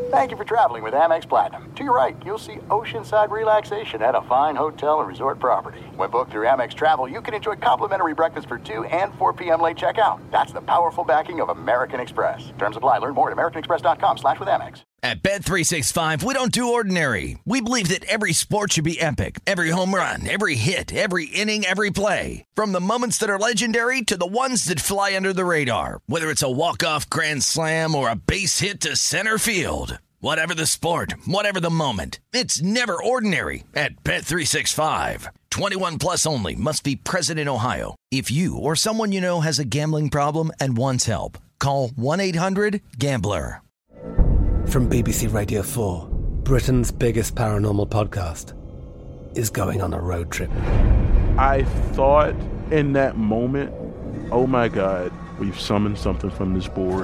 Thank you for traveling with Amex Platinum. To your right, you'll see oceanside relaxation at a fine hotel and resort property. When booked through Amex Travel, you can enjoy complimentary breakfast for 2 and 4 p.m. late checkout. That's the powerful backing of American Express. Terms apply. Learn more at americanexpress.com/withAmex. At Bet365, we don't do ordinary. We believe that every sport should be epic. Every home run, every hit, every inning, every play. From the moments that are legendary to the ones that fly under the radar. Whether it's a walk-off grand slam or a base hit to center field. Whatever the sport, whatever the moment. It's never ordinary at Bet365. 21 plus only. Must be present in Ohio. If you or someone you know has a gambling problem and wants help, call 1-800-GAMBLER. From BBC Radio 4, Britain's biggest paranormal podcast is going on a road trip. I thought in that moment, oh my God, we've summoned something from this board.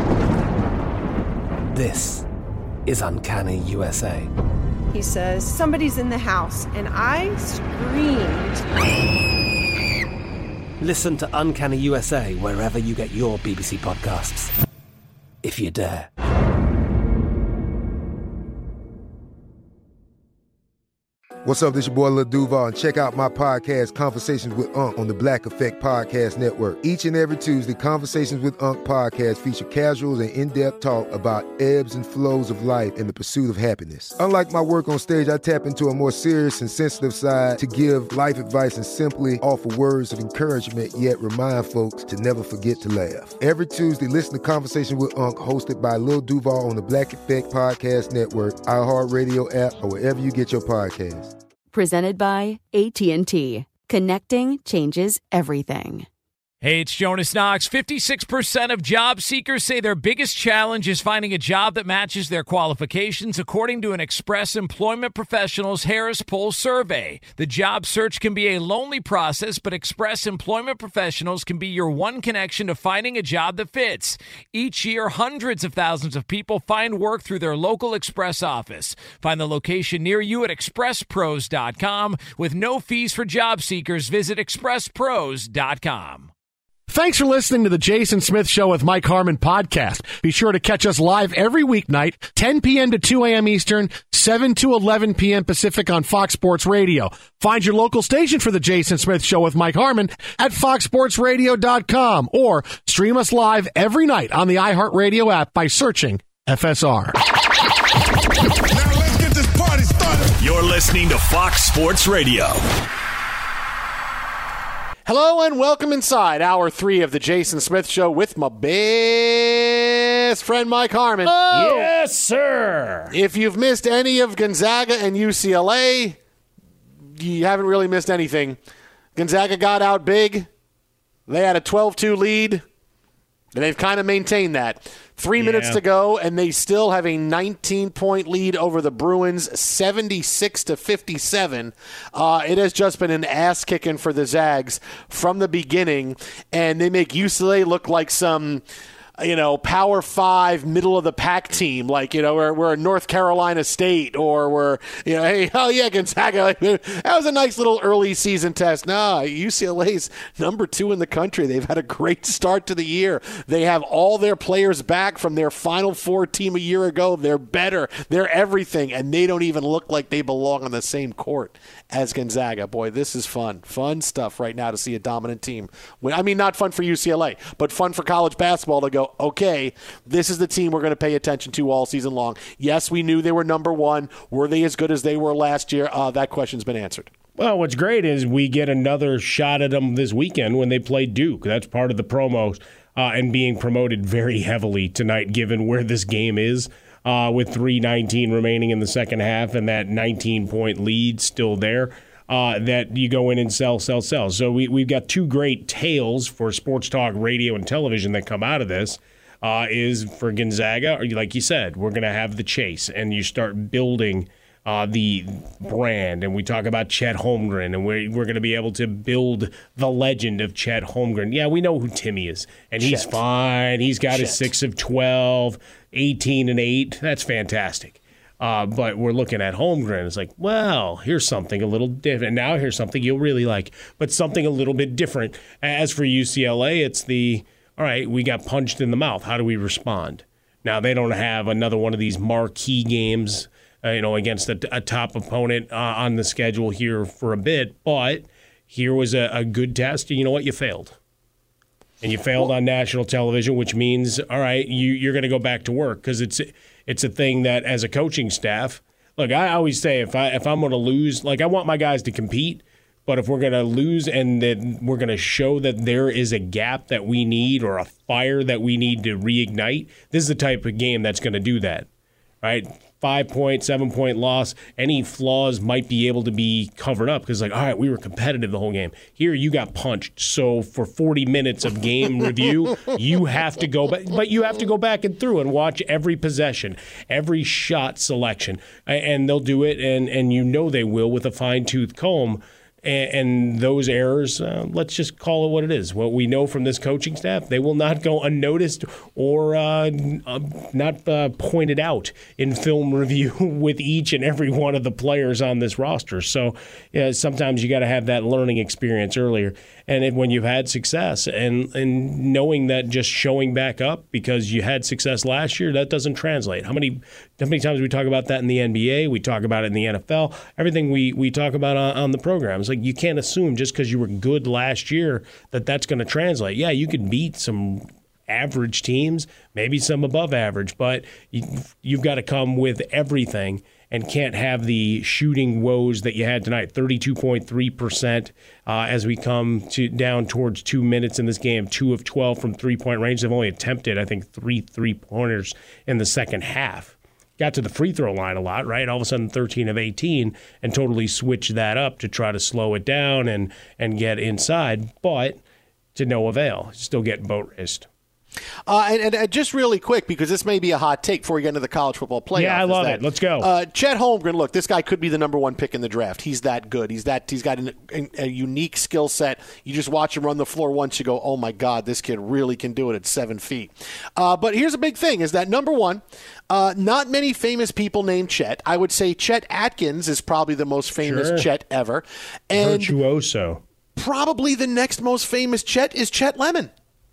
This is Uncanny USA. He says, somebody's in the house, and I screamed. Listen to Uncanny USA wherever you get your BBC podcasts, if you dare. What's up, this your boy Lil Duval, and check out my podcast, Conversations with Unc, on the Black Effect Podcast Network. Each and every Tuesday, Conversations with Unc podcast feature casuals and in-depth talk about ebbs and flows of life and the pursuit of happiness. Unlike my work on stage, I tap into a more serious and sensitive side to give life advice and simply offer words of encouragement, yet remind folks to never forget to laugh. Every Tuesday, listen to Conversations with Unc, hosted by Lil Duval on the Black Effect Podcast Network, iHeartRadio app, or wherever you get your podcasts. Presented by AT&T. Connecting changes everything. Hey, it's Jonas Knox. 56% of job seekers say their biggest challenge is finding a job that matches their qualifications, according to an Express Employment Professionals Harris Poll survey. The job search can be a lonely process, but Express Employment Professionals can be your one connection to finding a job that fits. Each year, hundreds of thousands of people find work through their local Express office. Find the location near you at expresspros.com. With no fees for job seekers, visit expresspros.com. Thanks for listening to the Jason Smith Show with Mike Harmon podcast. Be sure to catch us live every weeknight, 10 p.m. to 2 a.m. Eastern, 7 to 11 p.m. Pacific on Fox Sports Radio. Find your local station for the Jason Smith Show with Mike Harmon at foxsportsradio.com or stream us live every night on the iHeartRadio app by searching FSR. Now let's get this party started. You're listening to Fox Sports Radio. Hello and welcome inside Hour 3 of the Jason Smith Show with my best friend Mike Harmon. Oh, yes, sir. If you've missed any of Gonzaga and UCLA, you haven't really missed anything. Gonzaga got out big. They had a 12-2 lead, and they've kind of maintained that. 3 minutes to go, and they still have a 19-point lead over the Bruins, 76-57. It has just been an ass-kicking for the Zags from the beginning, and they make UCLA look like some, Power 5, middle-of-the-pack team. Like, we're North Carolina State, or we're, hey, oh, yeah, Gonzaga. That was a nice little early season test. No, UCLA's number 2 in the country. They've had a great start to the year. They have all their players back from their Final Four team a year ago. They're better. They're everything, and they don't even look like they belong on the same court as Gonzaga. Boy, this is fun. Fun stuff right now to see a dominant team. I mean, not fun for UCLA, but fun for college basketball to go, okay, this is the team we're going to pay attention to all season long. Yes, we knew they were number 1. Were they as good as they were last year? That question's been answered. Well, what's great is we get another shot at them this weekend when they play Duke. That's part of the promos and being promoted very heavily tonight, given where this game is. With 3:19 remaining in the second half and that 19-point lead still there, that you go in and sell. So we've got two great tales for sports talk, radio, and television that come out of this. Is for Gonzaga, or like you said, we're going to have the chase, and you start building the brand, and we talk about Chet Holmgren, and we're going to be able to build the legend of Chet Holmgren. Yeah, we know who Timmy is, and he's fine. He's got his 6 of 12, 18 and 8. That's fantastic. But we're looking at Holmgren. It's like, well, here's something a little different. Now here's something you'll really like, but something a little bit different. As for UCLA, it's all right, we got punched in the mouth. How do we respond? Now, they don't have another one of these marquee games, against a top opponent on the schedule here for a bit, but here was a good test. And you know what? You failed. And you failed on national television, which means, all right, you're going to go back to work, because it's a thing that as a coaching staff, look, I always say if I'm going to lose, I want my guys to compete, but if we're going to lose and then we're going to show that there is a gap that we need or a fire that we need to reignite, this is the type of game that's going to do that, right? 5-point, 7-point loss, any flaws might be able to be covered up because, all right, we were competitive the whole game. Here, you got punched. So for 40 minutes of game review, you have to go back. But you have to go back and through and watch every possession, every shot selection. And they'll do it, and they will with a fine-tooth comb. And those errors, let's just call it what it is. What we know from this coaching staff, they will not go unnoticed or not pointed out in film review with each and every one of the players on this roster. So sometimes you got to have that learning experience earlier. And when you've had success and knowing that just showing back up because you had success last year, that doesn't translate. How many times we talk about that in the NBA? We talk about it in the NFL. Everything we talk about on the program. It's you can't assume just because you were good last year that's going to translate. Yeah, you can beat some average teams, maybe some above average, but you've got to come with everything and can't have the shooting woes that you had tonight. 32.3% as we come down towards 2 minutes in this game, 2 of 12 from three-point range. They've only attempted, I think, 3 3-pointers in the second half. Got to the free throw line a lot, right? All of a sudden 13 of 18 and totally switched that up to try to slow it down and get inside, but to no avail. Still getting boat raced. And just really quick, because this may be a hot take before we get into the college football playoff. Yeah, I love it. Let's go. Chet Holmgren, look, this guy could be the number one pick in the draft. He's that good. He's got a unique skill set. You just watch him run the floor once, you go, oh, my God, this kid really can do it at 7 feet. But here's a big thing, is that, number one, not many famous people named Chet. I would say Chet Atkins is probably the most famous Chet ever. And virtuoso. Probably the next most famous Chet is Chet Lemon.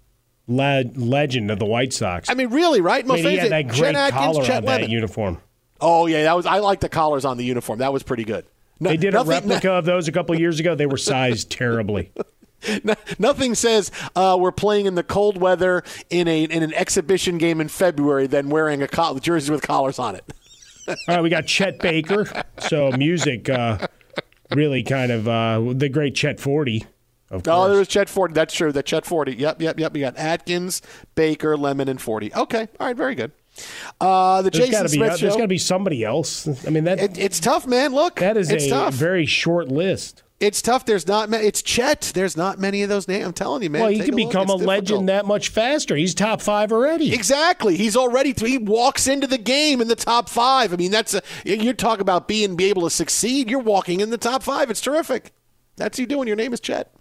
Legend of the White Sox. I mean, really, right? Most famous. He had that great collar on that uniform. Oh, yeah, I like the collars on the uniform. That was pretty good. They did a replica of those a couple of years ago. They were sized terribly. Nothing says we're playing in the cold weather in an exhibition game in February than wearing a jersey with collars on it. All right, we got Chet Baker. So music really kind of the great Chet 40. Oh, there was Chet 40. That's true. The Chet 40. Yep. We got Atkins, Baker, Lemon, and 40. Okay. All right. Very good. The Jason Smith show. There's got to be somebody else. I mean, it's tough, man. Look, that is tough. Very short list. It's tough. There's not many. It's Chet. There's not many of those names. I'm telling you, man. Well, he can become a legend that much faster. He's top 5 already. Exactly. He walks into the game in the top 5. I mean, you're talking about be able to succeed. You're walking in the top 5. It's terrific. That's you doing. Your name is Chet.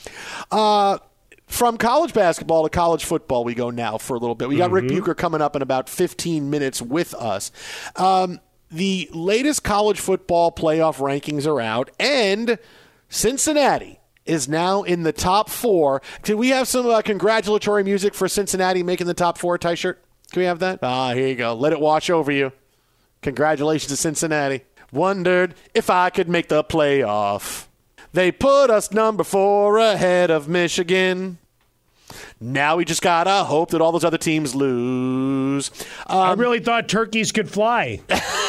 From college basketball to college football, we go now for a little bit. We got Rick Bucher coming up in about 15 minutes with us. The latest college football playoff rankings are out, and Cincinnati is now in the top 4. Can we have some congratulatory music for Cincinnati making the top 4, T-shirt? Can we have that? Here you go. Let it wash over you. Congratulations to Cincinnati. Wondered if I could make the playoff. They put us number 4 ahead of Michigan. Now we just got to hope that all those other teams lose. I really thought turkeys could fly.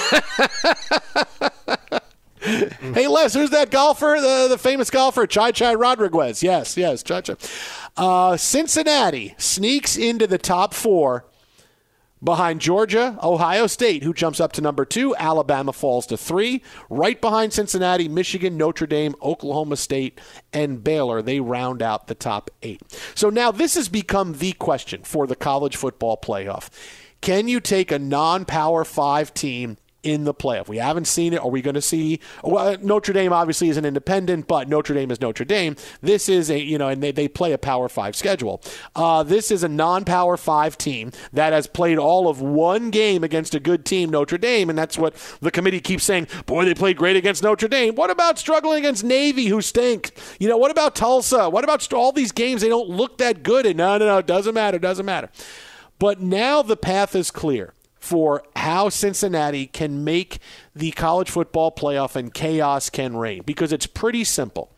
Hey, Les, who's that golfer, the famous golfer? Chai Rodriguez. Yes, Chai. Cincinnati sneaks into the top 4 behind Georgia, Ohio State, who jumps up to number 2. Alabama falls to 3. Right behind Cincinnati, Michigan, Notre Dame, Oklahoma State, and Baylor. They round out the top 8. So now this has become the question for the college football playoff. Can you take a non-Power 5 team in the playoff? We haven't seen it. Are we going to see? Well, Notre Dame obviously is an independent, but Notre Dame is Notre Dame. This is and they play a Power 5 schedule. This is a non-Power 5 team that has played all of one game against a good team, Notre Dame, and that's what the committee keeps saying. Boy, they played great against Notre Dame. What about struggling against Navy, who stink? What about Tulsa? What about all these games? They don't look that good. And no, it doesn't matter. But now the path is clear for how Cincinnati can make the college football playoff and chaos can reign, because it's pretty simple.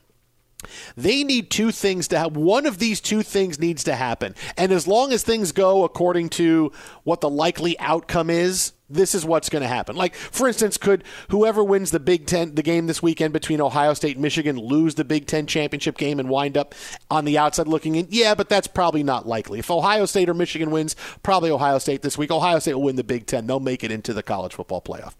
They need two things to have. One of these two things needs to happen. And as long as things go according to what the likely outcome is, this is what's going to happen. Like, for instance, could whoever wins the Big Ten, the game this weekend between Ohio State and Michigan, lose the Big Ten championship game and wind up on the outside looking in? Yeah, but that's probably not likely. If Ohio State or Michigan wins, probably Ohio State this week. Ohio State will win the Big Ten. They'll make it into the college football playoff.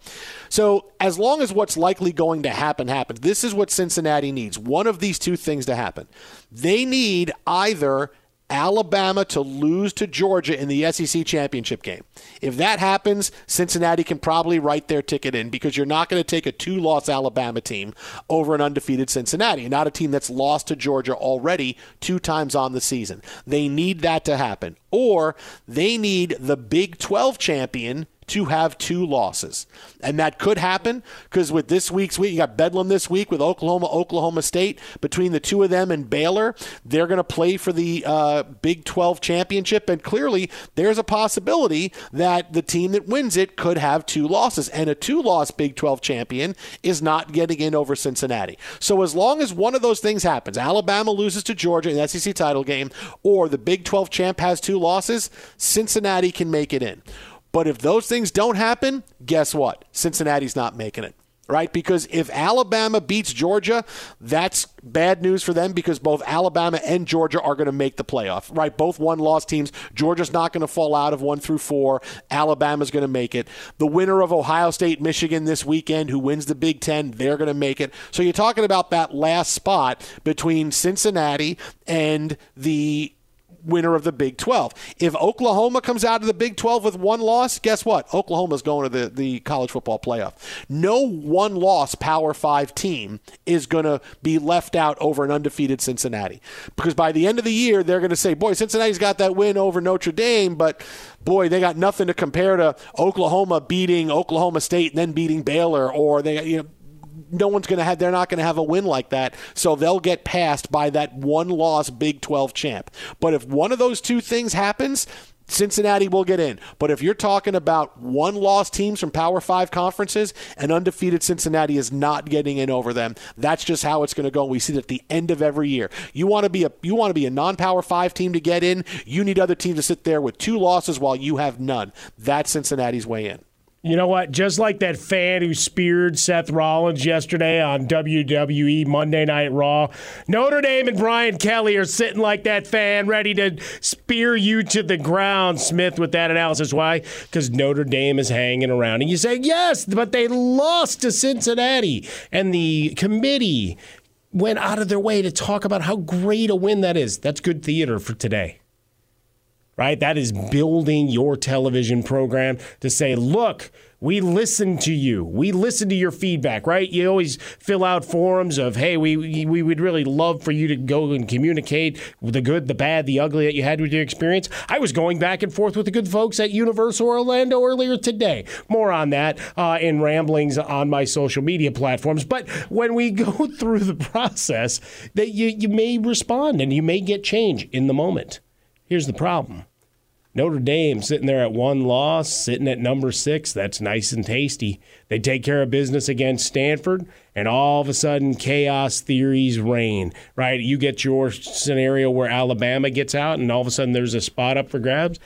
So as long as what's likely going to happen happens, this is what Cincinnati needs. One of these two things to happen. They need either Alabama to lose to Georgia in the SEC championship game. If that happens, Cincinnati can probably write their ticket in, because you're not going to take a 2-loss Alabama team over an undefeated Cincinnati, not a team that's lost to Georgia already 2 times on the season. They need that to happen. Or they need the Big 12 champion to have 2 losses. And that could happen because with this week's week, you got Bedlam this week with Oklahoma State. Between the two of them and Baylor, they're going to play for the Big 12 championship. And clearly, there's a possibility that the team that wins it could have 2 losses. And a 2-loss Big 12 champion is not getting in over Cincinnati. So as long as one of those things happens, Alabama loses to Georgia in the SEC title game, or the Big 12 champ has 2 losses, Cincinnati can make it in. But if those things don't happen, guess what? Cincinnati's not making it, right? Because if Alabama beats Georgia, that's bad news for them, because both Alabama and Georgia are going to make the playoff, right? Both 1-loss teams. Georgia's not going to fall out of 1 through 4. Alabama's going to make it. The winner of Ohio State, Michigan this weekend, who wins the Big Ten, they're going to make it. So you're talking about that last spot between Cincinnati and the winner of the Big 12. If Oklahoma comes out of the Big 12 with 1 loss, guess what? Oklahoma's going to the college football playoff. No 1-loss Power 5 team is going to be left out over an undefeated Cincinnati. Because by the end of the year, they're going to say, boy, Cincinnati's got that win over Notre Dame, but boy, they got nothing to compare to Oklahoma beating Oklahoma State and then beating Baylor, or they, no one's going to have, they're not going to have a win like that, so they'll get passed by that 1-loss Big 12 champ. But if one of those two things happens, Cincinnati will get in. But if you're talking about 1-loss teams from Power 5 conferences, an undefeated Cincinnati is not getting in over them. That's just how it's going to go. We see it at the end of every year. You want to be a non-Power 5 team to get in, you need other teams to sit there with 2 losses while you have none. That's Cincinnati's way in. You know what? Just like that fan who speared Seth Rollins yesterday on WWE Monday Night Raw, Notre Dame and Brian Kelly are sitting like that fan, ready to spear you to the ground, Smith, with that analysis. Why? Because Notre Dame is hanging around. And you say, yes, but they lost to Cincinnati. And the committee went out of their way to talk about how great a win that is. That's good theater for today. Right? That is building your television program to say, look, we listen to you. We listen to your feedback, right? You always fill out forums of, hey, we would really love for you to go and communicate the good, the bad, the ugly that you had with your experience. I was going back and forth with the good folks at Universal Orlando earlier today. More on that in ramblings on my social media platforms. But when we go through the process, that you may respond and you may get change in the moment. Here's the problem. Notre Dame sitting there at 1 loss, sitting at number 6. That's nice and tasty. They take care of business against Stanford, and all of a sudden chaos theories reign, right? You get your scenario where Alabama gets out, and all of a sudden there's a spot up for grabs.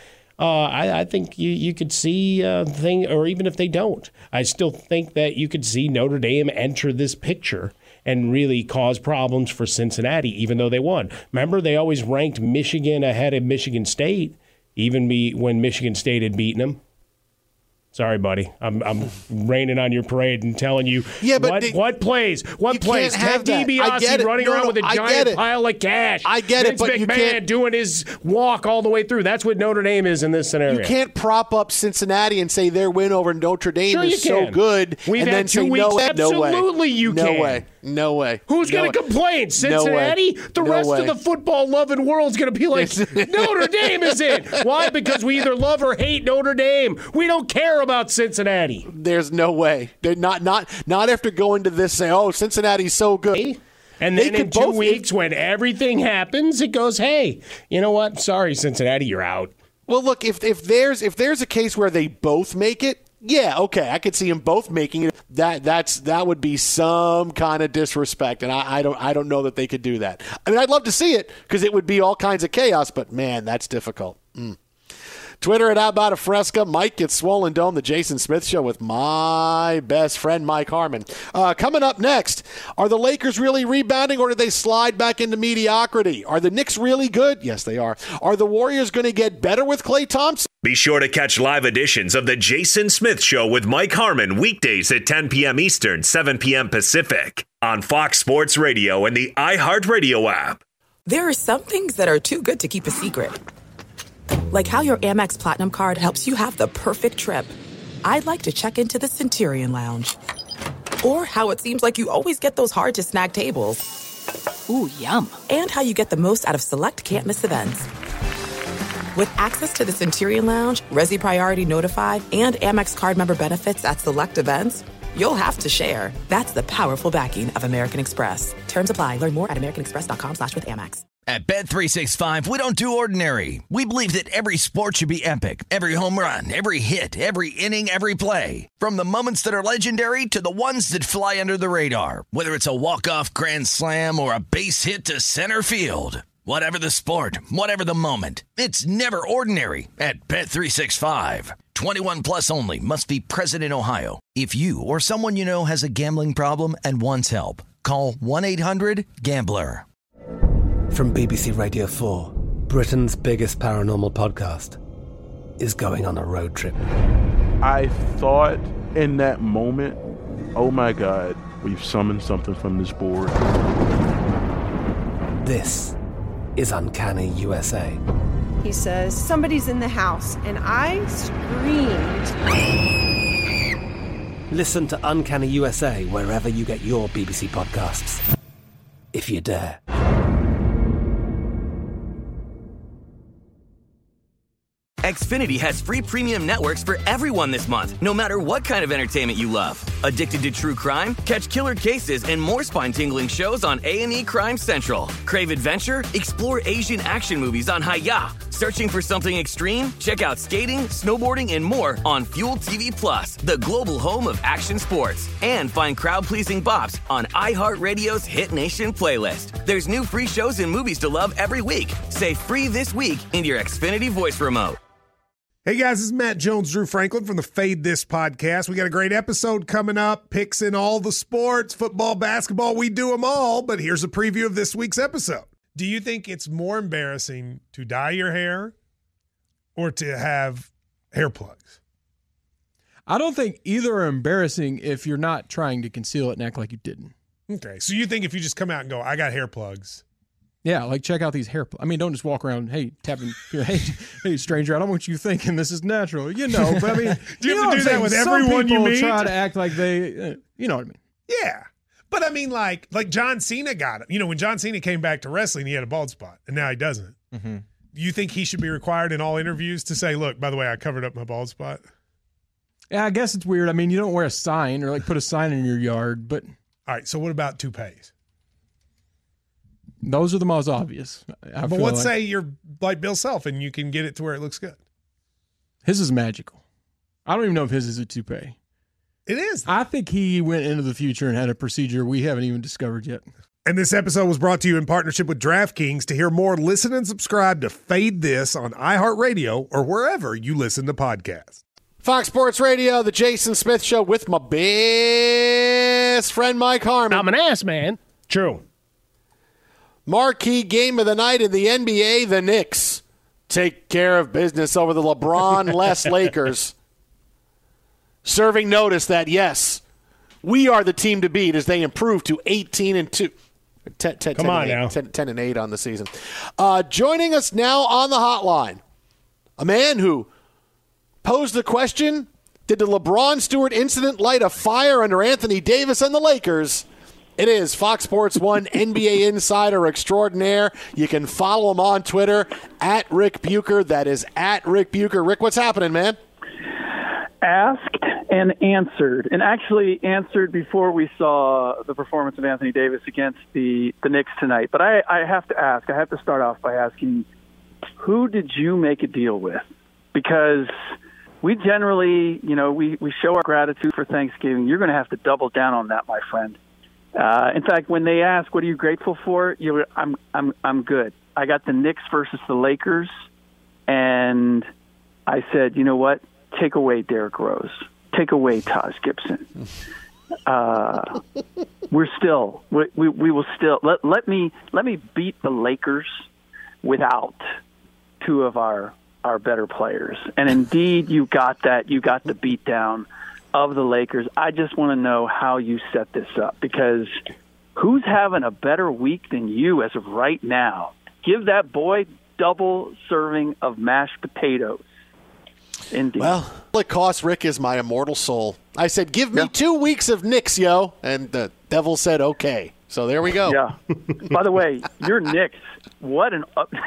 I think you could see a thing, or even if they don't, I still think that you could see Notre Dame enter this picture and really cause problems for Cincinnati, even though they won. Remember, they always ranked Michigan ahead of Michigan State, even when Michigan State had beaten them. Sorry, buddy. I'm raining on your parade and telling you what plays. Ted DiBiase running around with a giant pile of cash. I get Vince it, but McMahon you can't doing his walk all the way through. That's what Notre Dame is in this scenario. You can't prop up Cincinnati and say their win over Notre Dame is so good. We've and had then 2 say, weeks. No way. Absolutely, you can. No way. No way. Who's going to complain? Cincinnati? The rest of the football-loving world's going to be like, Notre Dame is in. Why? Because we either love or hate Notre Dame. We don't care about Cincinnati. There's no way. They're not after going to this saying, oh, Cincinnati's so good. And then in 2 weeks, when everything happens, it goes, hey, you know what? Sorry, Cincinnati, you're out. Well, look, if there's a case where they both make it, yeah, okay, I could see them both making it. That would be some kind of disrespect, and I don't know that they could do that. I mean, I'd love to see it because it would be all kinds of chaos, but man, that's difficult. Twitter at About a Fresca. Mike gets Swollen Dome, the Jason Smith Show with my best friend, Mike Harmon. Coming up next, are the Lakers really rebounding or did they slide back into mediocrity? Are the Knicks really good? Yes, they are. Are the Warriors going to get better with Klay Thompson? Be sure to catch live editions of the Jason Smith Show with Mike Harmon weekdays at 10 p.m. Eastern, 7 p.m. Pacific on Fox Sports Radio and the iHeartRadio app. There are some things that are too good to keep a secret. Like how your Amex Platinum card helps you have the perfect trip. I'd like to check into the Centurion Lounge. Or how it seems like you always get those hard-to-snag tables. Ooh, yum. And how you get the most out of select can't-miss events. With access to the Centurion Lounge, Resi Priority Notified, and Amex card member benefits at select events, you'll have to share. That's the powerful backing of American Express. Terms apply. Learn more at americanexpress.com/withAmex. At Bet365, we don't do ordinary. We believe that every sport should be epic. Every home run, every hit, every inning, every play. From the moments that are legendary to the ones that fly under the radar. Whether it's a walk-off grand slam or a base hit to center field. Whatever the sport, whatever the moment. It's never ordinary at Bet365. 21 plus only. Must be present in Ohio. If you or someone you know has a gambling problem and wants help, call 1-800-GAMBLER. From BBC Radio 4, Britain's biggest paranormal podcast is going on a road trip. I thought in that moment, oh my God, we've summoned something from this board. This is Uncanny USA. He says, somebody's in the house, and I screamed. Listen to Uncanny USA wherever you get your BBC podcasts, if you dare. Xfinity has free premium networks for everyone this month, no matter what kind of entertainment you love. Addicted to true crime? Catch killer cases and more spine-tingling shows on A&E Crime Central. Crave adventure? Explore Asian action movies on Hi-YAH. Searching for something extreme? Check out skating, snowboarding, and more on Fuel TV Plus, the global home of action sports. And find crowd-pleasing bops on iHeartRadio's Hit Nation playlist. There's new free shows and movies to love every week. Say free this week in your Xfinity voice remote. Hey guys, this is Matt Jones, Drew Franklin from the Fade This podcast. We got a great episode coming up, picks in all the sports, football, basketball, we do them all, but here's a preview of this week's episode. Do you think it's more embarrassing to dye your hair or to have hair plugs? I don't think either are embarrassing if you're not trying to conceal it and act like you didn't. Okay, so you think if you just come out and go, I got hair plugs. Yeah, like check out these hair plugs. I mean, don't just walk around, hey, tapping, hey, stranger, I don't want you thinking this is natural. You know, but I mean, do you have to do that with everyone you meet? Try to act like they, you know what I mean? Yeah. But I mean, like John Cena got it. You know, when John Cena came back to wrestling, he had a bald spot, and now he doesn't. Mm-hmm. You think he should be required in all interviews to say, look, by the way, I covered up my bald spot? Yeah, I guess it's weird. I mean, you don't wear a sign or like put a sign in your yard, but. All right, so what about toupees? Those are the most obvious. But let's say you're like Bill Self and you can get it to where it looks good. His is magical. I don't even know if his is a toupee. It is. I think he went into the future and had a procedure we haven't even discovered yet. And this episode was brought to you in partnership with DraftKings. To hear more, listen and subscribe to Fade This on iHeartRadio or wherever you listen to podcasts. Fox Sports Radio, the Jason Smith Show with my best friend Mike Harmon. I'm an ass man. True. Marquee game of the night in the NBA, the Knicks take care of business over the LeBron-less Lakers, serving notice that, yes, we are the team to beat as they improve to 18-2. 10-8 on the season. Joining us now on the hotline, a man who posed the question, did the LeBron Stewart incident light a fire under Anthony Davis and the Lakers? It is Fox Sports 1 NBA insider extraordinaire. You can follow him on Twitter, at Rick Bucher. That is at Rick Bucher. Rick, what's happening, man? Asked and answered, and actually answered before we saw the performance of Anthony Davis against the Knicks tonight. But I have to ask, I have to start off by asking, who did you make a deal with? Because we generally, we show our gratitude for Thanksgiving. You're going to have to double down on that, my friend. In fact, when they ask, what are you grateful for? I'm good. I got the Knicks versus the Lakers, and I said, you know what? Take away Derrick Rose. Take away Taj Gibson. We will still let me beat the Lakers without two of our better players. And indeed, you got that. You got the beatdown of the Lakers. I just want to know how you set this up, because who's having a better week than you as of right now? Give that boy double serving of mashed potatoes. Indeed. Well, it cost Rick is my immortal soul. I said, give me 2 weeks of Knicks, yo. And the devil said, okay. So there we go. Yeah. By the way, your Knicks, what a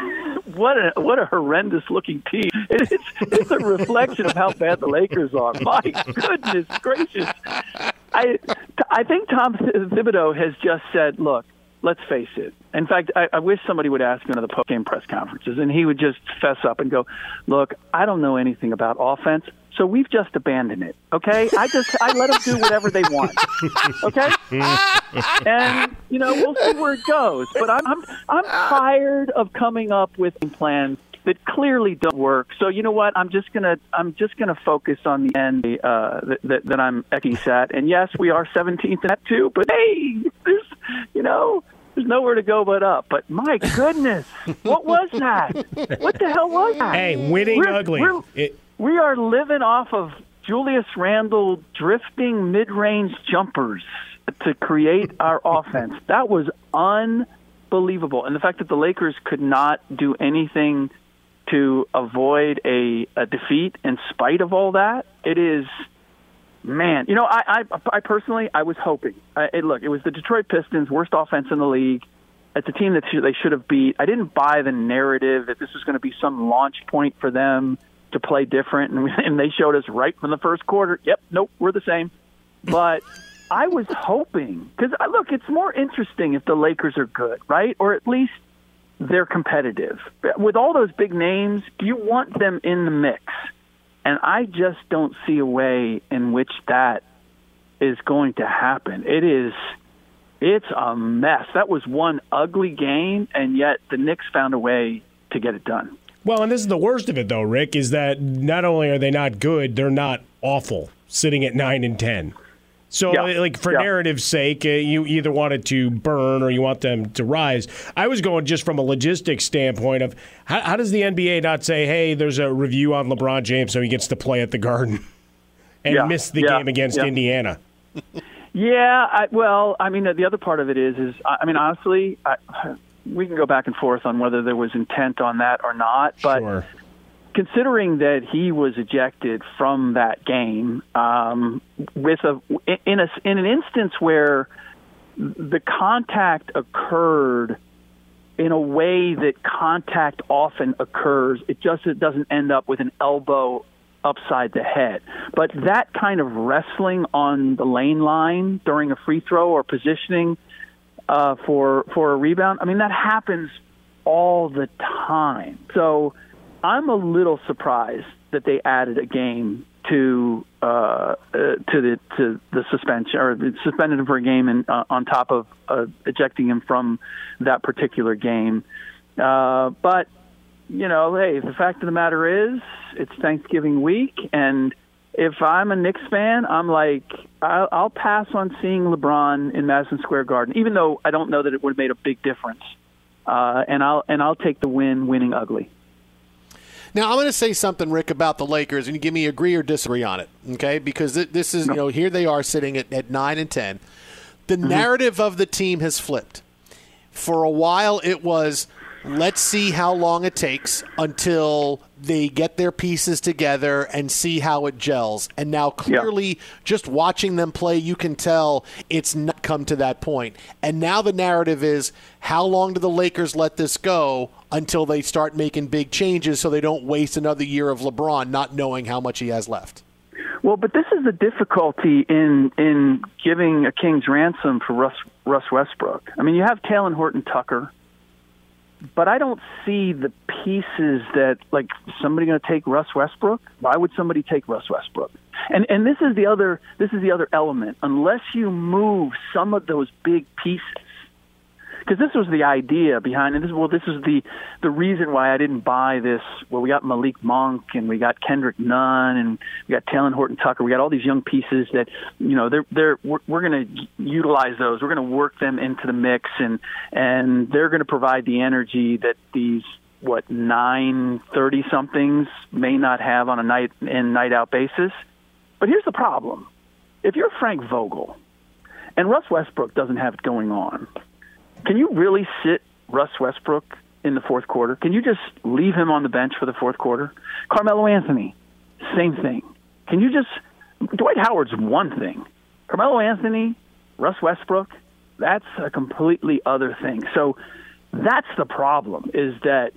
horrendous looking team. It's a reflection of how bad the Lakers are. My goodness gracious. I think Tom Thibodeau has just said, look, let's face it. In fact, I wish somebody would ask him at the post-game press conferences, and he would just fess up and go, look, I don't know anything about offense, so we've just abandoned it, okay? I let them do whatever they want, okay? And, we'll see where it goes. But I'm tired of coming up with plans that clearly don't work. So you know what? I'm just gonna focus on the end that I'm at. And yes, we are 17th in that too. But hey, there's nowhere to go but up. But my goodness, what was that? What the hell was that? Hey, winning ugly. We are living off of Julius Randle drifting mid-range jumpers to create our offense. That was unbelievable. And the fact that the Lakers could not do anything to avoid a defeat in spite of all that, it is, man. I personally, I was hoping. It was the Detroit Pistons, worst offense in the league. It's a team that they should have beat. I didn't buy the narrative that this was going to be some launch point for them to play different, and they showed us right from the first quarter. Yep, nope, we're the same. But I was hoping, because look, it's more interesting if the Lakers are good, right? Or at least they're competitive. With all those big names, you want them in the mix. And I just don't see a way in which that is going to happen. It's a mess. That was one ugly game, and yet the Knicks found a way to get it done. Well, and this is the worst of it, though, Rick, is that not only are they not good, they're not awful, sitting at 9-10. So, for narrative's sake, you either wanted to burn or you want them to rise. I was going just from a logistics standpoint of how does the NBA not say, hey, there's a review on LeBron James so he gets to play at the Garden and miss the game against Indiana? The other part of it is honestly, we can go back and forth on whether there was intent on that or not, but sure. Considering that he was ejected from that game in an instance where the contact occurred in a way that contact often occurs, it doesn't end up with an elbow upside the head. But that kind of wrestling on the lane line during a free throw or positioning for a rebound, that happens all the time. So I'm a little surprised that they added a game to the suspension, or suspended him for a game, and on top of ejecting him from that particular game. But hey, the fact of the matter is, it's Thanksgiving week, and if I'm a Knicks fan, I'm like, I'll pass on seeing LeBron in Madison Square Garden, even though I don't know that it would have made a big difference. And I'll take the winning ugly. Now, I'm going to say something, Rick, about the Lakers, and you give me agree or disagree on it, okay? Because this is, here they are sitting at 9-10. The narrative of the team has flipped. For a while, it was, let's see how long it takes until they get their pieces together and see how it gels. And now, clearly, just watching them play, you can tell it's not come to that point. And now the narrative is, how long do the Lakers let this go until they start making big changes so they don't waste another year of LeBron not knowing how much he has left? Well, but this is the difficulty in giving a king's ransom for Russ Westbrook. You have Talen Horton-Tucker, But I don't see the pieces that, like, somebody going to take Russ Westbrook? Why would somebody take Russ Westbrook? And this is the other element. Unless you move some of those big pieces, because this was the idea behind it. This is the reason why I didn't buy this. Well, we got Malik Monk and we got Kendrick Nunn and we got Talon Horton-Tucker. We got all these young pieces that, you know, we're going to utilize those. We're going to work them into the mix, and they're going to provide the energy that these 930 somethings may not have on a night in, night out basis. But here's the problem: if you're Frank Vogel and Russ Westbrook doesn't have it going on, can you really sit Russ Westbrook in the fourth quarter? Can you just leave him on the bench for the fourth quarter? Carmelo Anthony, same thing. Can you just – Dwight Howard's one thing. Carmelo Anthony, Russ Westbrook, that's a completely other thing. So that's the problem, is that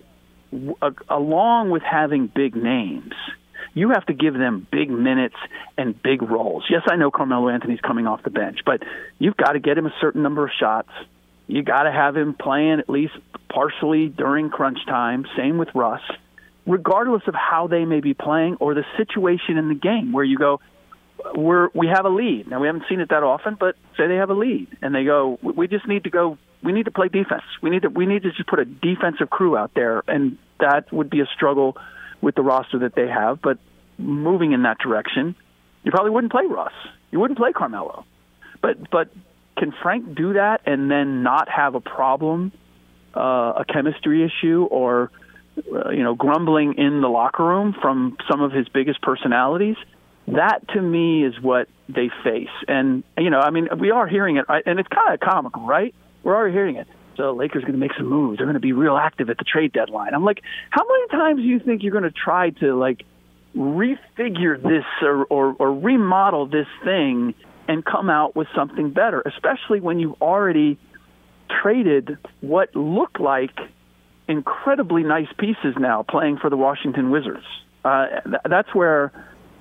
along with having big names, you have to give them big minutes and big roles. Yes, I know Carmelo Anthony's coming off the bench, but you've got to get him a certain number of shots. You got to have him playing at least partially during crunch time. Same with Russ, regardless of how they may be playing or the situation in the game where you go, we have a lead. Now, we haven't seen it that often, but say they have a lead and they go, we just need to go. We need to play defense. We need to just put a defensive crew out there, and that would be a struggle with the roster that they have. But moving in that direction, you probably wouldn't play Russ. You wouldn't play Carmelo. But can Frank do that and then not have a problem, a chemistry issue, or grumbling in the locker room from some of his biggest personalities? That, to me, is what they face. And, we are hearing it, and it's kind of comical, right? We're already hearing it. So Lakers are going to make some moves. They're going to be real active at the trade deadline. I'm like, how many times do you think you're going to try to, refigure this or remodel this thing and come out with something better, especially when you've already traded what look like incredibly nice pieces now playing for the Washington Wizards? That's where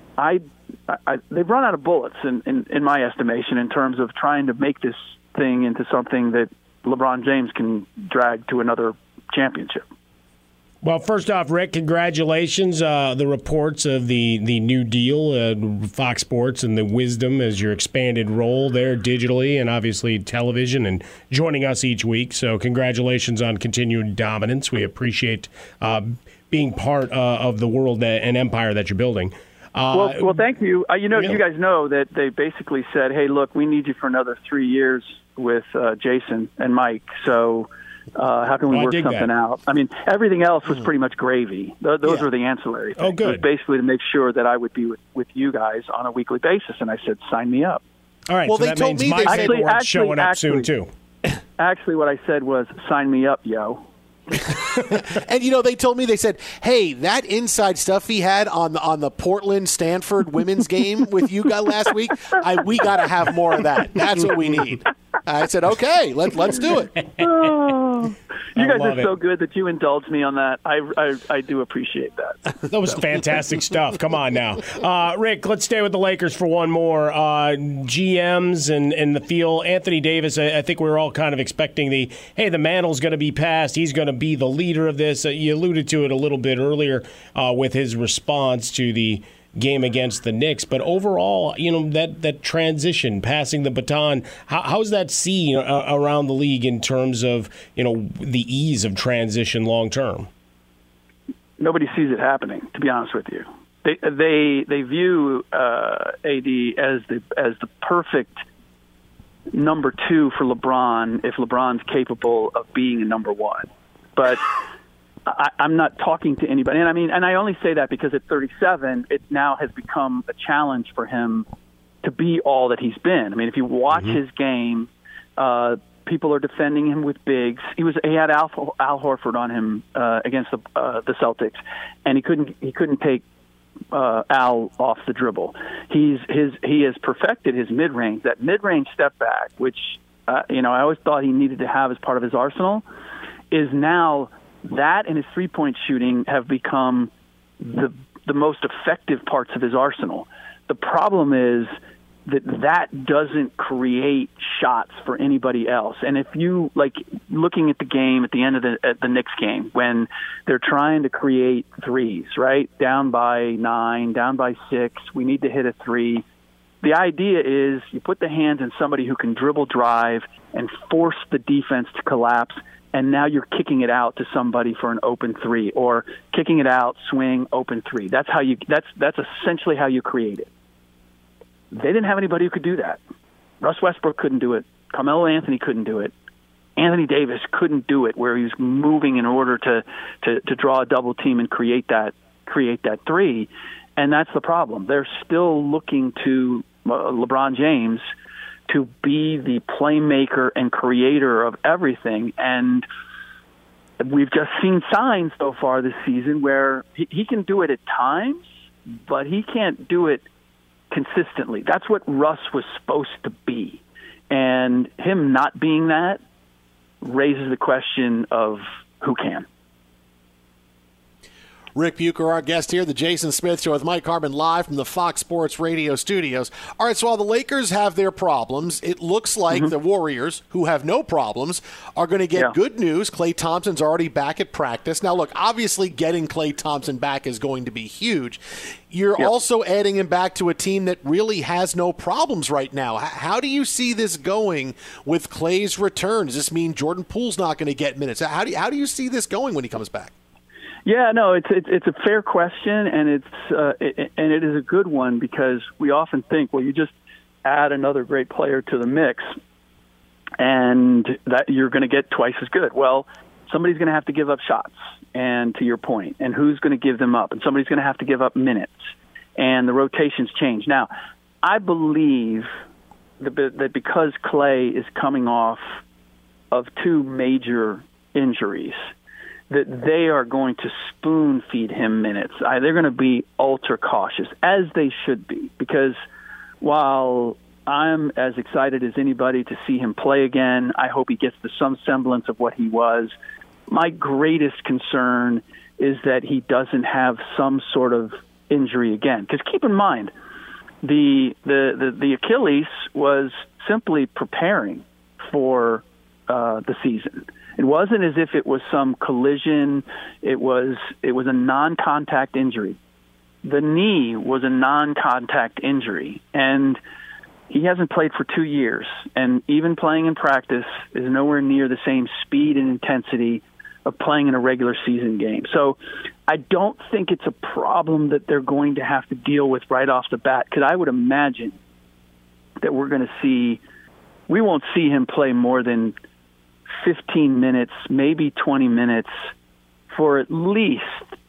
they've run out of bullets in my estimation in terms of trying to make this thing into something that LeBron James can drag to another championship. Well, first off, Rick, congratulations. The reports of the new deal, Fox Sports and the Wisdom as your expanded role there digitally and obviously television and joining us each week. So congratulations on continued dominance. We appreciate being part of the world and empire that you're building. Well, thank you. You guys know that they basically said, hey, look, we need you for another 3 years with Jason and Mike. So how can we work something out? I mean, everything else was pretty much gravy. Those were the ancillary things. Oh, good. It was basically to make sure that I would be with you guys on a weekly basis. And I said, sign me up. All right, well, so that means my paperwork's showing up soon, too. Actually, what I said was, sign me up, yo. And they told me, they said, hey, that inside stuff he had on the Portland Stanford women's game with you guys last week, we got to have more of that. That's what we need. I said, okay, let's do it. You guys are so good that you indulged me on that. I do appreciate that. That was fantastic stuff. Come on now. Rick, let's stay with the Lakers for one more. GMs and the feel. Anthony Davis, I think we were all kind of expecting the mantle's going to be passed. He's going to be the leader of this. You alluded to it a little bit earlier with his response to the game against the Knicks. But overall, that transition, passing the baton, how's that seen around the league in terms of, the ease of transition long term? Nobody sees it happening, to be honest with you. They view AD as the perfect number two for LeBron if LeBron's capable of being a number one. But I'm not talking to anybody. And I only say that because at 37, it now has become a challenge for him to be all that he's been. I mean, if you watch his game, people are defending him with bigs. He had Al Horford on him against the Celtics, and he couldn't take Al off the dribble. He has perfected his mid-range, that mid-range step back, which I always thought he needed to have as part of his arsenal, is now that and his three-point shooting have become the most effective parts of his arsenal. The problem is that doesn't create shots for anybody else. And if you like looking at the game at the end of the Knicks game when they're trying to create threes, right? Down by 9, down by 6, we need to hit a 3. The idea is you put the hands in somebody who can dribble, drive, and force the defense to collapse, and now you're kicking it out to somebody for an open 3, or kicking it out, swing, open 3. That's essentially how you create it. They didn't have anybody who could do that. Russ Westbrook couldn't do it. Carmelo Anthony couldn't do it. Anthony Davis couldn't do it, where he was moving in order to draw a double team and create that 3. And that's the problem. They're still looking to LeBron James to be the playmaker and creator of everything. And we've just seen signs so far this season where he can do it at times, but he can't do it consistently. That's what Russ was supposed to be. And him not being that raises the question of who can. Rick Bucher, our guest here, the Jason Smith Show with Mike Harmon live from the Fox Sports Radio studios. All right, so while the Lakers have their problems, it looks like the Warriors, who have no problems, are going to get good news. Klay Thompson's already back at practice. Now, look, obviously getting Klay Thompson back is going to be huge. You're also adding him back to a team that really has no problems right now. How do you see this going with Klay's return? Does this mean Jordan Poole's not going to get minutes? How do you see this going when he comes back? Yeah, no, it's a fair question, and it is a good one, because we often think, well, you just add another great player to the mix, and that you're going to get twice as good. Well, somebody's going to have to give up shots, and to your point, and who's going to give them up? And somebody's going to have to give up minutes, and the rotations change. Now, I believe that because Klay is coming off of 2 major injuries, that they are going to spoon feed him minutes. They're going to be ultra cautious, as they should be, because while I'm as excited as anybody to see him play again, I hope he gets to some semblance of what he was. My greatest concern is that he doesn't have some sort of injury again. Because keep in mind, the Achilles was simply preparing for the season. It wasn't as if it was some collision. It was a non-contact injury. The knee was a non-contact injury, and he hasn't played for 2 years. And even playing in practice is nowhere near the same speed and intensity of playing in a regular season game. So I don't think it's a problem that they're going to have to deal with right off the bat, because I would imagine that we won't see him play more than 15 minutes, maybe 20 minutes for at least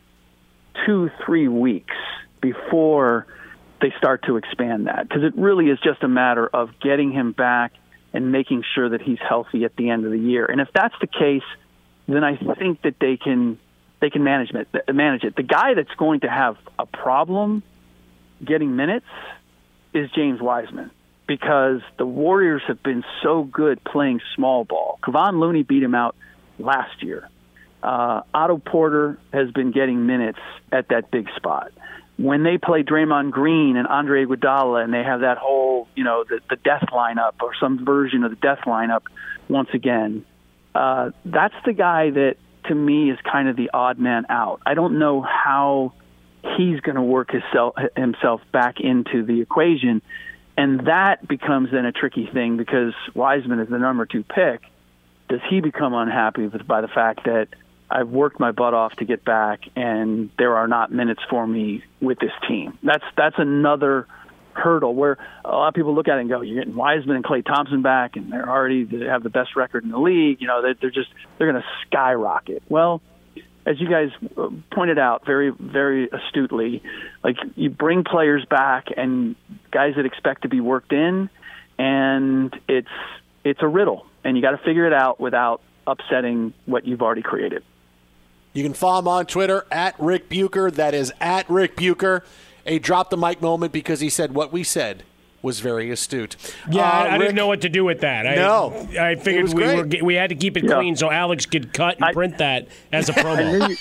2-3 weeks before they start to expand that. Because it really is just a matter of getting him back and making sure that he's healthy at the end of the year. And if that's the case, then I think that they can manage it. The guy that's going to have a problem getting minutes is James Wiseman, because the Warriors have been so good playing small ball. Kevon Looney beat him out last year. Otto Porter has been getting minutes at that big spot. When they play Draymond Green and Andre Iguodala, and they have that whole, the death lineup or some version of the death lineup once again, that's the guy that, to me, is kind of the odd man out. I don't know how he's going to work himself back into the equation. And that becomes then a tricky thing, because Wiseman is the number 2 pick. Does he become unhappy by the fact that I've worked my butt off to get back and there are not minutes for me with this team? That's another hurdle where a lot of people look at it and go, you're getting Wiseman and Klay Thompson back, and they have the best record in the league. They're going to skyrocket. Well, as you guys pointed out very, very astutely, like, you bring players back and guys that expect to be worked in, and it's a riddle, and you got to figure it out without upsetting what you've already created. You can follow him on Twitter at Rick Bucher. That is at Rick Bucher. A drop the mic moment, because he said what we said was very astute. Yeah, I didn't know what to do with that. I figured we had to keep it clean so Alex could cut and print that as a promo.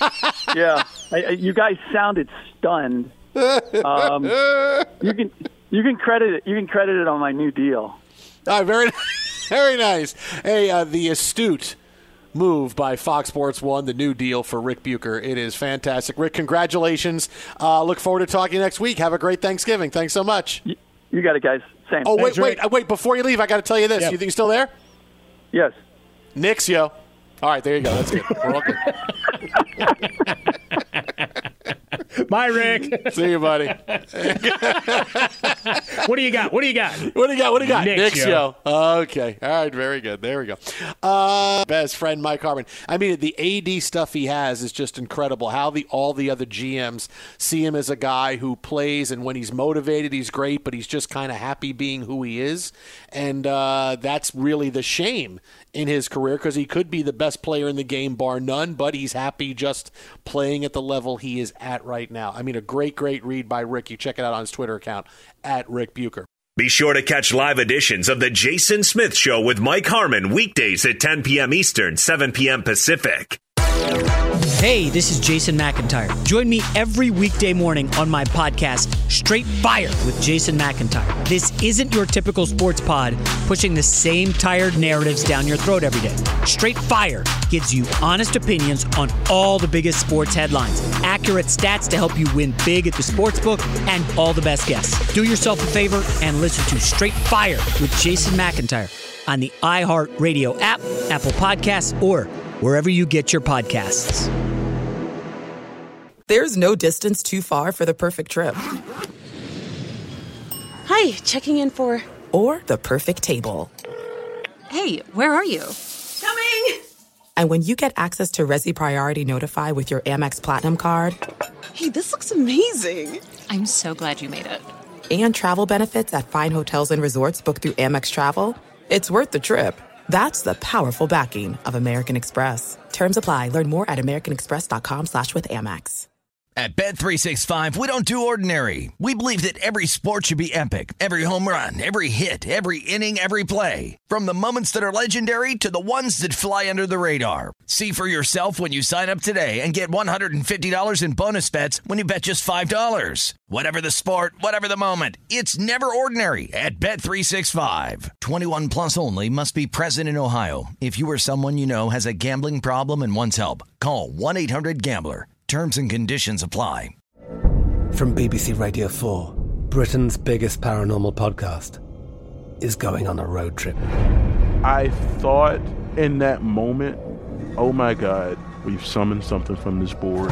You guys sounded stunned. You can credit it on my new deal. Very Very nice. Hey, the astute move by Fox Sports 1, the new deal for Rick Bucher. It is fantastic. Rick, congratulations. Look forward to talking next week. Have a great Thanksgiving. Thanks so much. You got it, guys. Same. Oh, wait. Before you leave, I got to tell you this. Yep. You think you're still there? Yes. Knicks, yo. All right, there you go. That's good. We're all good. Bye, Rick. See you, buddy. What do you got? Knicks, yo. Okay. All right, very good. There we go. Best friend, Mike Harmon. I mean, the AD stuff he has is just incredible. How all the other GMs see him as a guy who plays, and when he's motivated, he's great, but he's just kind of happy being who he is. And that's really the shame in his career, because he could be the best player in the game, bar none, but he's happy just playing at the level he is at right now. I mean, a great read by Rick. You check it out on his Twitter account, @RickBucher. Be sure to catch live editions of The Jason Smith Show with Mike Harmon weekdays at 10 p.m. Eastern, 7 p.m. Pacific. Hey, this is Jason McIntyre. Join me every weekday morning on my podcast, Straight Fire with Jason McIntyre. This isn't your typical sports pod pushing the same tired narratives down your throat every day. Straight Fire gives you honest opinions on all the biggest sports headlines, accurate stats to help you win big at the sportsbook, and all the best guests. Do yourself a favor and listen to Straight Fire with Jason McIntyre on the iHeartRadio app, Apple Podcasts, or wherever you get your podcasts. There's no distance too far for the perfect trip. Hi, checking in for... Or the perfect table. Hey, where are you? Coming! And when you get access to Resi Priority Notify with your Amex Platinum card... Hey, this looks amazing! I'm so glad you made it. And travel benefits at fine hotels and resorts booked through Amex Travel, it's worth the trip. That's the powerful backing of American Express. Terms apply. Learn more at americanexpress.com/withAmex. At Bet365, we don't do ordinary. We believe that every sport should be epic. Every home run, every hit, every inning, every play. From the moments that are legendary to the ones that fly under the radar. See for yourself when you sign up today and get $150 in bonus bets when you bet just $5. Whatever the sport, whatever the moment, it's never ordinary at Bet365. 21 plus only. Must be present in Ohio. If you or someone you know has a gambling problem and wants help, call 1-800-GAMBLER. Terms and conditions apply. From BBC Radio 4, Britain's biggest paranormal podcast is going on a road trip. I thought in that moment, oh my God, we've summoned something from this board.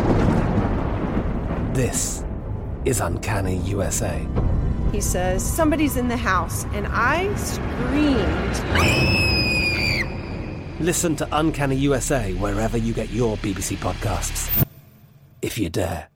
This is Uncanny USA. He says, somebody's in the house, and I screamed. Listen to Uncanny USA wherever you get your BBC podcasts, if you dare.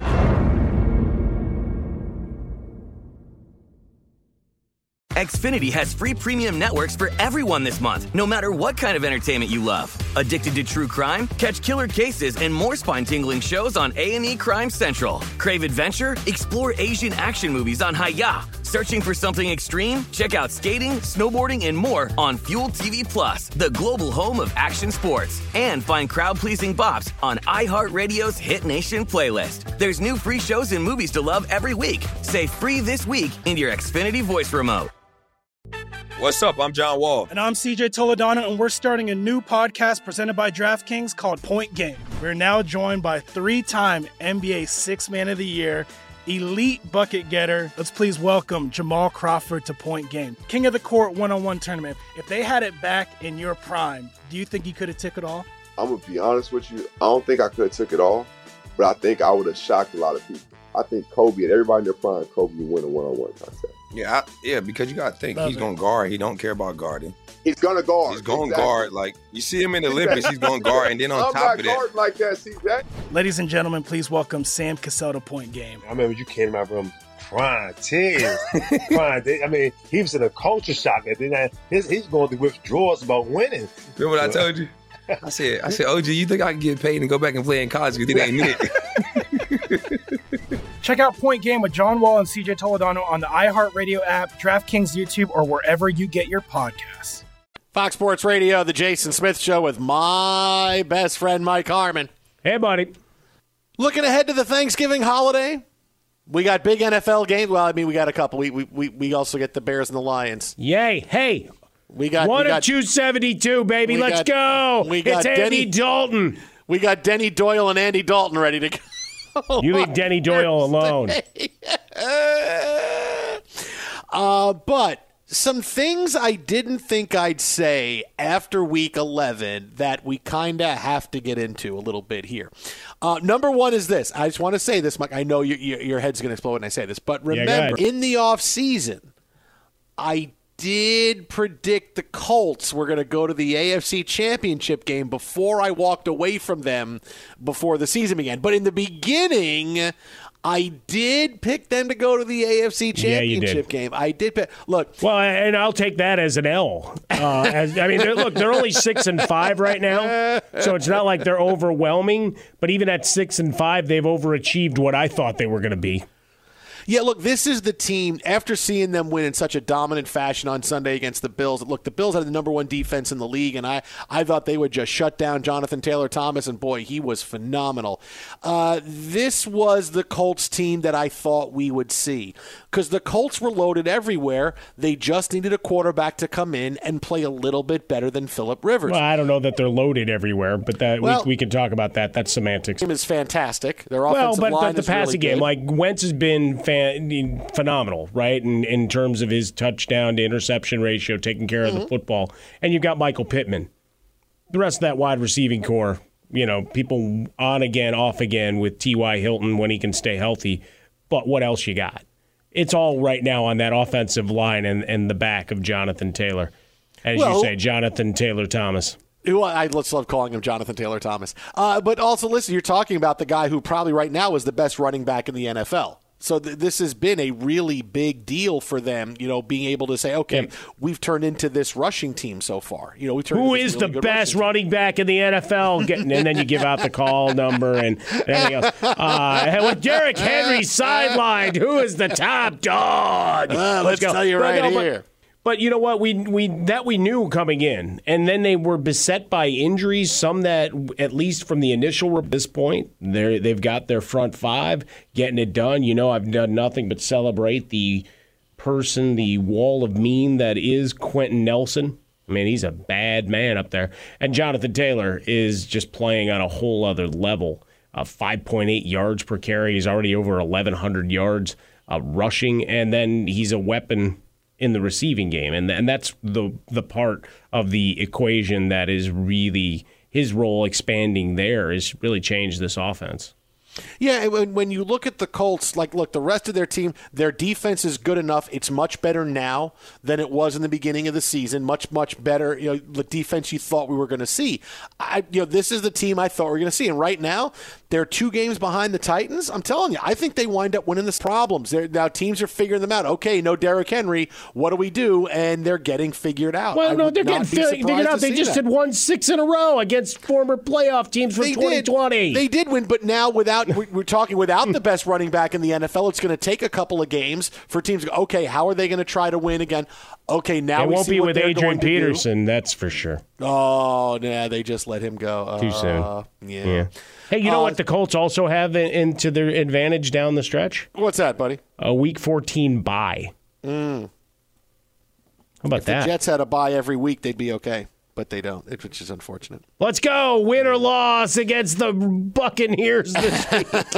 Xfinity has free premium networks for everyone this month, no matter what kind of entertainment you love. Addicted to true crime? Catch killer cases and more spine-tingling shows on A&E Crime Central. Crave adventure? Explore Asian action movies on Hi-YAH. Searching for something extreme? Check out skating, snowboarding, and more on Fuel TV Plus, the global home of action sports. And find crowd-pleasing bops on iHeartRadio's Hit Nation playlist. There's new free shows and movies to love every week. Say free this week in your Xfinity voice remote. What's up? I'm John Wall. And I'm CJ Toledano, and we're starting a new podcast presented by DraftKings called Point Game. We're now joined by three-time NBA Sixth Man of the Year, elite bucket getter. Let's please welcome Jamal Crawford to Point Game. King of the Court one-on-one tournament. If they had it back in your prime, do you think you could have took it all? I'm going to be honest with you. I don't think I could have took it all, but I think I would have shocked a lot of people. I think Kobe and everybody in their prime, Kobe would win a one-on-one contest. Yeah, because you got to think, he's going to guard. He don't care about guarding. He's going to guard. He's going to guard. Like, you see him in the Olympics, he's going to guard. And then on top of that. Like that, see that? Ladies and gentlemen, please welcome Sam Cassell to Point Game. I remember you came to my room crying, tears, crying. I mean, he was in a culture shock. And then he's going through withdrawals about winning. Remember what I told you? I said, OG, you think I can get paid and go back and play in college because it ain't it? Check out Point Game with John Wall and CJ Toledano on the iHeartRadio app, DraftKings YouTube, or wherever you get your podcasts. Fox Sports Radio, The Jason Smith Show with my best friend, Mike Harmon. Hey, buddy. Looking ahead to the Thanksgiving holiday, we got big NFL games. Well, I mean, we got a couple. We also get the Bears and the Lions. Yay. Hey, We got 272, baby. Let's go. It's Andy Dalton. We got Denny Doyle and Andy Dalton ready to go. You leave Denny Doyle alone. But some things I didn't think I'd say after Week 11 that we kind of have to get into a little bit here. Number one is this. I just want to say this, Mike. I know your head's going to explode when I say this, but remember, in the offseason, I did predict the Colts were going to go to the AFC Championship game before I walked away from them before the season began. But in the beginning, I did pick them to go to the AFC Championship game. I did pick. Look, well, and I'll take that as an L. They're only 6-5 right now, so it's not like they're overwhelming. But even at 6-5, they've overachieved what I thought they were going to be. Yeah, look, this is the team, after seeing them win in such a dominant fashion on Sunday against the Bills. Look, the Bills had the number one defense in the league, and I thought they would just shut down Jonathan Taylor-Thomas, and boy, he was phenomenal. This was the Colts team that I thought we would see, because the Colts were loaded everywhere. They just needed a quarterback to come in and play a little bit better than Phillip Rivers. Well, I don't know that they're loaded everywhere, but we can talk about that. That's semantics. Team is fantastic. Their offensive line the is passing really game, good. like Wentz has been phenomenal, right? In terms of his touchdown to interception ratio, taking care of the football. And you've got Michael Pittman. The rest of that wide receiving core, people on again, off again with T.Y. Hilton when he can stay healthy. But what else you got? It's all right now on that offensive line and the back of Jonathan Taylor. As you say, Jonathan Taylor-Thomas. Well, I just love calling him Jonathan Taylor-Thomas. But also, listen, you're talking about the guy who probably right now is the best running back in the NFL. So this has been a really big deal for them, being able to say, okay, we've turned into this rushing team so far. Who is the best running back in the NFL? And then you give out the call number and everything else. With Derrick Henry sidelined, who is the top dog? Let's tell you here. But you know what? We knew coming in, and then they were beset by injuries. Some that, at least from the initial at this point, they've got their front five getting it done. I've done nothing but celebrate the wall of mean that is Quentin Nelson. I mean, he's a bad man up there, and Jonathan Taylor is just playing on a whole other level. 5.8 yards per carry. He's already over 1,100 yards rushing, and then he's a weapon in the receiving game, and that's the part of the equation that is really his role expanding there is really changed this offense. Yeah, when you look at the Colts, look, the rest of their team, their defense is good enough. It's much better now than it was in the beginning of the season. Much, much better, the defense you thought we were going to see. This is the team I thought we were going to see. And right now, they're 2 games behind the Titans. I'm telling you, I think they wind up winning the problems. Now teams are figuring them out. Okay, no Derrick Henry. What do we do? And they're getting figured out. Well, no, they're getting figured out. They just had won 6 in a row against former playoff teams from 2020. They did win, but now we're talking without the best running back in the NFL, it's going to take a couple of games for teams to go, okay, how are they going to try to win again? Okay, now it we won't see be what with they're Adrian going to Peterson, that's for sure. Oh, nah, they just let him go. Too soon. Yeah. Hey, you know what the Colts also have into their advantage down the stretch? What's that, buddy? A Week 14 bye. How about that? If the Jets had a bye every week, they'd be okay. But they don't, which is unfortunate. Let's go. Win or loss against the Buccaneers this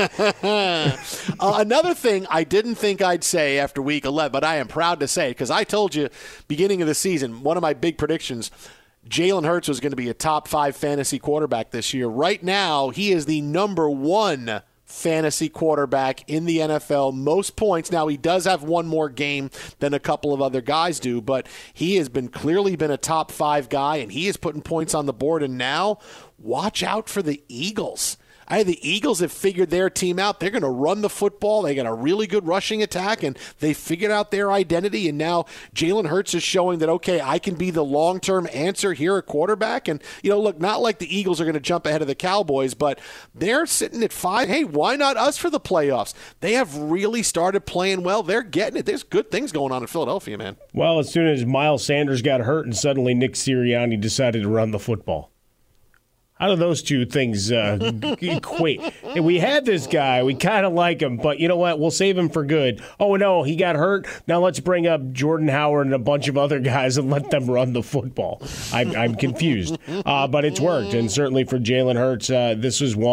week. Another thing I didn't think I'd say after Week 11, but I am proud to say, because I told you beginning of the season, one of my big predictions, Jalen Hurts was going to be a top 5 fantasy quarterback this year. Right now, he is the number 1 fantasy quarterback in the NFL, most points. Now, he does have one more game than a couple of other guys do, but he has clearly been a top 5 guy, and he is putting points on the board. And now, watch out for the Eagles. The Eagles have figured their team out. They're going to run the football. They got a really good rushing attack, and they figured out their identity. And now Jalen Hurts is showing that, okay, I can be the long-term answer here at quarterback. And, look, not like the Eagles are going to jump ahead of the Cowboys, but they're sitting at 5. Hey, why not us for the playoffs? They have really started playing well. They're getting it. There's good things going on in Philadelphia, man. Well, as soon as Miles Sanders got hurt and suddenly Nick Sirianni decided to run the football. How do those two things equate? Hey, we had this guy. We kind of like him, but you know what? We'll save him for good. Oh, no, he got hurt. Now let's bring up Jordan Howard and a bunch of other guys and let them run the football. I'm confused, but it's worked. And certainly for Jalen Hurts, this was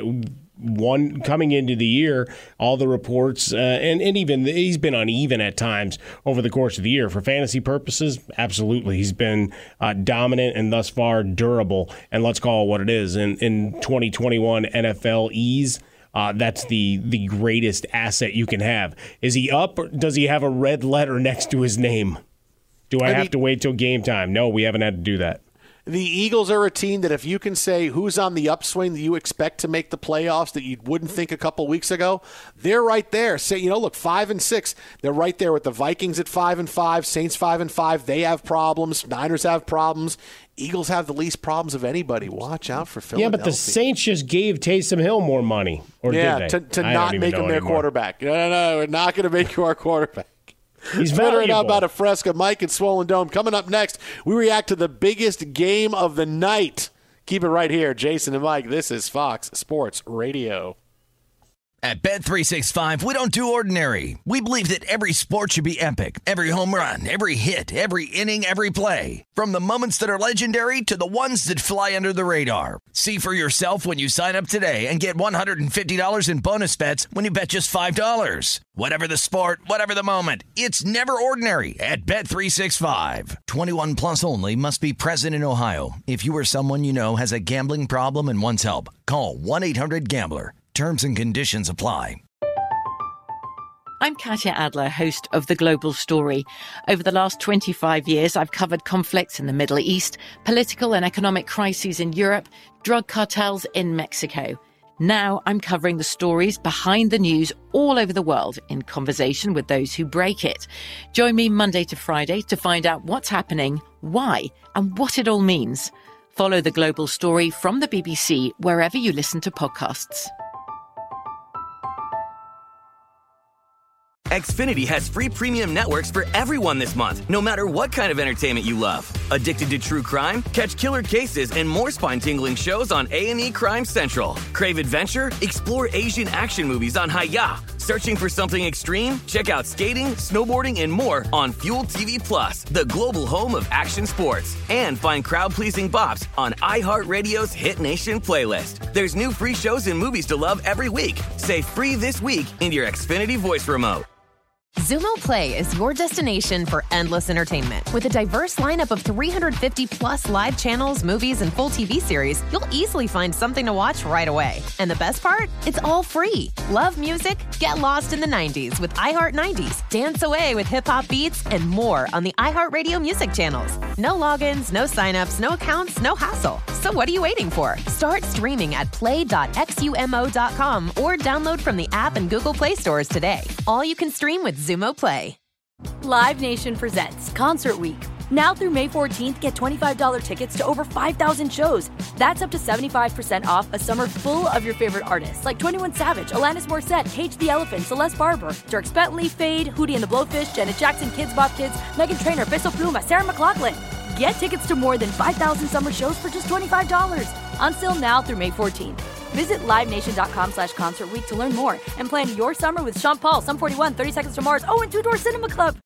one coming into the year, all the reports, and even he's been uneven at times over the course of the year. For fantasy purposes, absolutely. He's been dominant and thus far durable, and let's call it what it is. In 2021 NFL ease, that's the greatest asset you can have. Is he up, or does he have a red letter next to his name? Do I have to wait till game time? No, we haven't had to do that. The Eagles are a team that if you can say who's on the upswing that you expect to make the playoffs that you wouldn't think a couple weeks ago, they're right there. Say, look, 5-6, they're right there with the Vikings at 5-5, Saints 5-5. They have problems. Niners have problems. Eagles have the least problems of anybody. Watch out for Philadelphia. Yeah, but the Saints just gave Taysom Hill more money. Or did they? to not make him their quarterback. No, we're not going to make you our quarterback. He's Twittering about a Fresca, Mike and Swollen Dome. Coming up next, we react to the biggest game of the night. Keep it right here, Jason and Mike. This is Fox Sports Radio. At Bet365, we don't do ordinary. We believe that every sport should be epic. Every home run, every hit, every inning, every play. From the moments that are legendary to the ones that fly under the radar. See for yourself when you sign up today and get $150 in bonus bets when you bet just $5. Whatever the sport, whatever the moment, it's never ordinary at Bet365. 21 plus only. Must be present in Ohio. If you or someone you know has a gambling problem and wants help, call 1-800-GAMBLER. Terms and conditions apply. I'm Katya Adler, host of The Global Story. Over the last 25 years, I've covered conflicts in the Middle East, political and economic crises in Europe, drug cartels in Mexico. Now I'm covering the stories behind the news all over the world in conversation with those who break it. Join me Monday to Friday to find out what's happening, why, and what it all means. Follow The Global Story from the BBC wherever you listen to podcasts. Xfinity has free premium networks for everyone this month, no matter what kind of entertainment you love. Addicted to true crime? Catch killer cases and more spine-tingling shows on A&E Crime Central. Crave adventure? Explore Asian action movies on Hi-YAH. Searching for something extreme? Check out skating, snowboarding, and more on Fuel TV Plus, the global home of action sports. And find crowd-pleasing bops on iHeartRadio's Hit Nation playlist. There's new free shows and movies to love every week. Say free this week in your Xfinity voice remote. Xumo Play is your destination for endless entertainment. With a diverse lineup of 350-plus live channels, movies, and full TV series, you'll easily find something to watch right away. And the best part? It's all free. Love music? Get lost in the 90s with iHeart 90s, dance away with hip-hop beats, and more on the iHeartRadio music channels. No logins, no signups, no accounts, no hassle. So what are you waiting for? Start streaming at play.xumo.com or download from the app and Google Play stores today. All you can stream with Xumo Play. Live Nation presents Concert Week. Now through May 14th, get $25 tickets to over 5,000 shows. That's up to 75% off a summer full of your favorite artists like 21 Savage, Alanis Morissette, Cage the Elephant, Celeste Barber, Dierks Bentley, Fade, Hootie and the Blowfish, Janet Jackson, Kidz Bop Kids, Meghan Trainor, Bissell Pluma, Sarah McLachlan. Get tickets to more than 5,000 summer shows for just $25. Until now through May 14th. Visit LiveNation.com/Concert Week to learn more and plan your summer with Sean Paul, Sum 41, 30 Seconds to Mars, and Two Door Cinema Club.